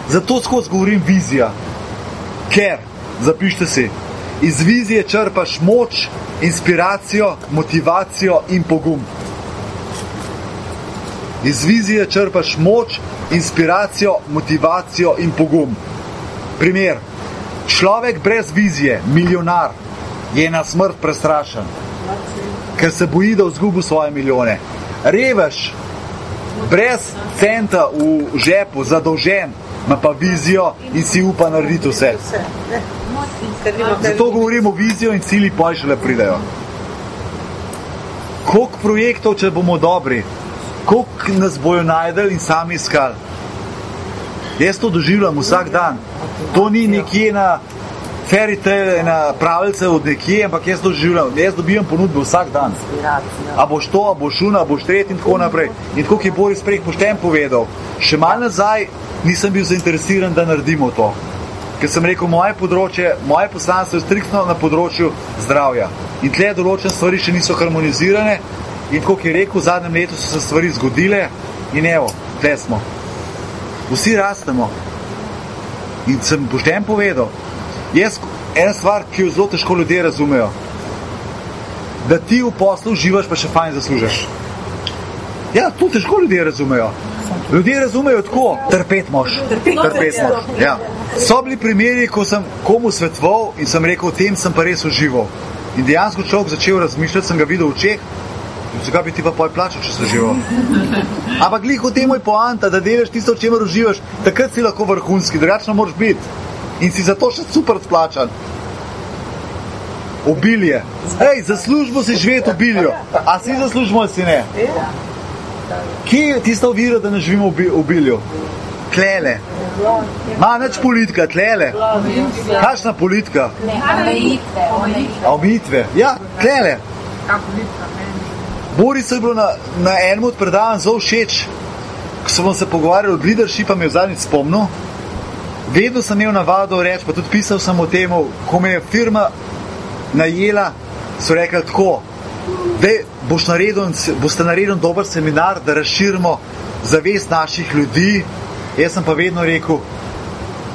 Zato skozi govorim vizija. Ker, zapišite si, iz vizije črpaš moč, inspiracijo, motivacijo in pogum. Iz vizije črpaš moč, inspiracijo, motivacijo in pogum. Primer. Človek brez vizije, milijonar, je na smrt prestrašen, ker se boji, da izgubi svoje milijone. Revež, brez centa v žepu, zadolžen, ima pa vizijo in si upa narediti vse. Zato govorimo o vizijo in cilji pa šele pridejo. Koliko projektov, če bomo dobri, koliko nas bojo najdeli in sami iskali. Jaz to doživljam vsak dan. To ni nekje na fairy tale, na pravice od nekje, ampak jaz to doživljam. Jaz dobivam ponudbe vsak dan. A boš to, a boš šuna, a boš tret in tako naprej. In tako je Boris prej pošten povedal. Še malo nazaj nisem bil zainteresiran, da naredimo to. Ker sem rekel, moje področje, moje poslanstvo je striktno na področju zdravja. In tle določene stvari še niso harmonizirane. In tako je rekel, v zadnjem letu so se stvari zgodile in evo, tle smo. Vsi rastemo. In sem pošten povedal, ena stvar, ki jo zelo težko ljudje razumejo, da ti v poslu uživaš, pa še fajn zaslužiš. Ja, to težko ljudje razumejo. Ljudje razumejo tako, trpet moš. Ja. So bili primeri, ko sem komu svetoval in sem rekel, tem sem pa res užival. In dejansko človek začel razmišljati, sem ga videl v očeh, zakaj bi ti pa poj plačal, če si užival. Ampak glih v tem je poanta, da delaš tisto, v čemer uživaš, takrat si lahko vrhunski, drugačno moraš biti. In si zato še super splačan. Obilje. Hej, za službo si živeti obiljo. A si za službo, ali si ne? Kje je tista ovira, da ne živimo v obilju? Tlele. Ma nič politika, tlele. Kakšna politika? Omejitve. Ja, tlele. Boris je bilo na enem od predavanj zelo všeč, ko smo se pogovarjali od leadershipa, me je v zadnjič spomnil. Vedno sem imel navado reči, pa tudi pisal sem o tem, ko me je firma najela, so rekli tako, boste naredili dober seminar, da razširimo zavest naših ljudi. Jaz sem pa vedno rekel,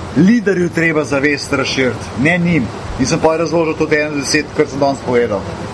liderju treba zavest razširiti, ne njim. In sem pa razložil to 10, kar sem danes povedal.